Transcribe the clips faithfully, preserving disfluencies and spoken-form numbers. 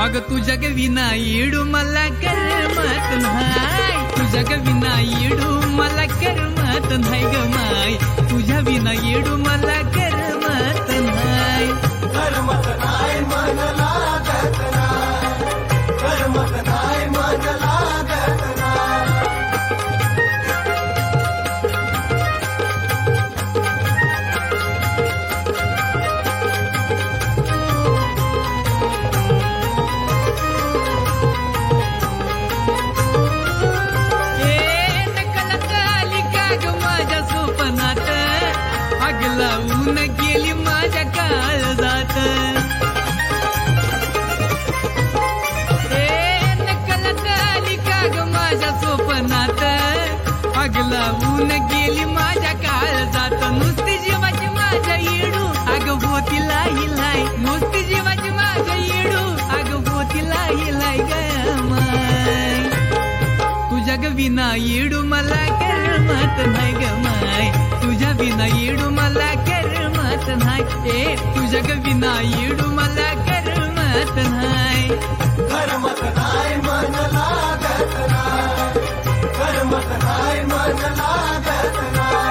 अग तुझ्या विना येडू मला करमत नाही, तुझ्या विना येडू मला करमत नाही ग माय, तुझ्या विना येडू मला करमत नाही. करमत नाही मन लागत नाही, करमत नाही मन लागत नाही. आग लावून गेली माझ्या काळजात, ए नकलत आली का ग माझ्या स्वप्नात, आग लावून गेली माझ्या काळजात. नुसती जीवाची माझ्या येडू आग होती लाई लाई, नुसती जीवाची माझ्या येडू आग होती लाई लाई ग माय, तुझ्या ग विना येडू मला करमत नाही ग माय, तुझ्या विना येडू मला करमत नाही. ए तुझ्या ग विना येडू मला करमत नाही. करमत नाही मन लागत नाही, करमत नाही मन लागत नाही.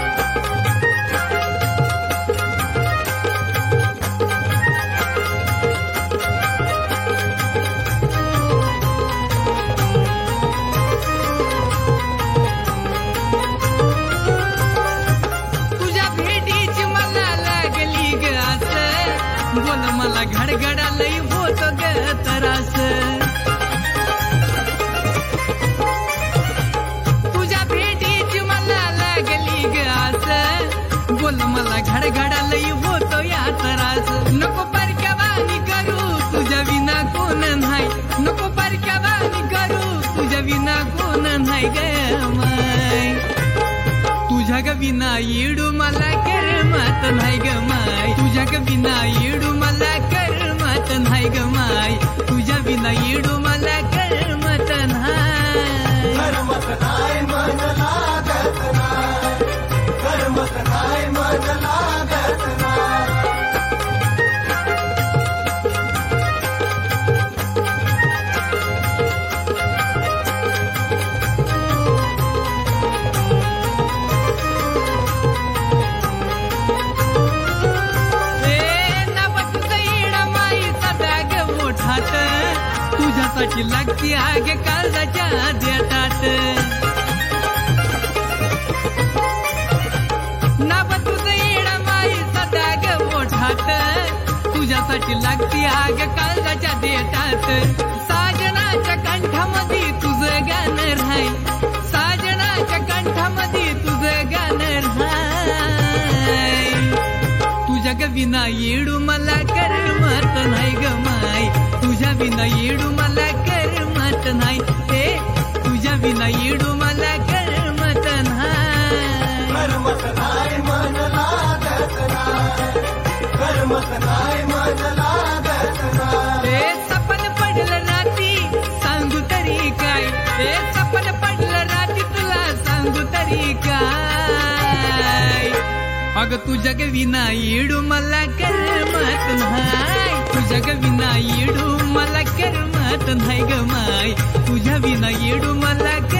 बोल मला घडघडा लई होत ग तरास, तुझ्या भेटीची मला लागली ग आस, बोल मला घडघडा लई होतो या तरास. नको परक्यावानी करू तुझ्या विना कोण नाही, नको परक्यावानी करू तुझ्या विना कोण नाही ग माय, तुझ्या ग विना येडू मला करमत नाही ग माय, तुझ्या ग विना येडू मला करमत नाही ग माय, तुझ्या विना येडू मला करमत नाही. करमत नाही मन लागत नाही, करमत नाही मन लागत नाही. तुझ्यासाठी लागती आग काळजाच्या देठात, नाव तुझं येडा माई सदा ग मोठात, तुझ्यासाठी लागती आग काळजाच्या देठात. साजनाच्या कंठामध्ये तुझं गाणं राहाय, साजनाच्या कंठामध्ये तुझं गाणं राहाय, तुझ्या ग विना येडू मला करमत नाही ग माय, तुझ्या विना येडू मला करमत नाही. ए तुझ्या विना येडू मला करमत नाही. करमत नाही मन लागत नाही, करमत नाही मन लागत नाही. ए सपन पडलं राती सांगू तरी काय, ए सपन पडलं राती तुला सांगू तरी काय, अग तुझ्या ग विना येडू मला करमत नाही, तुझ्या ग विना येडू मला करमत नाही ग माय, तुझ्या विना येडू मला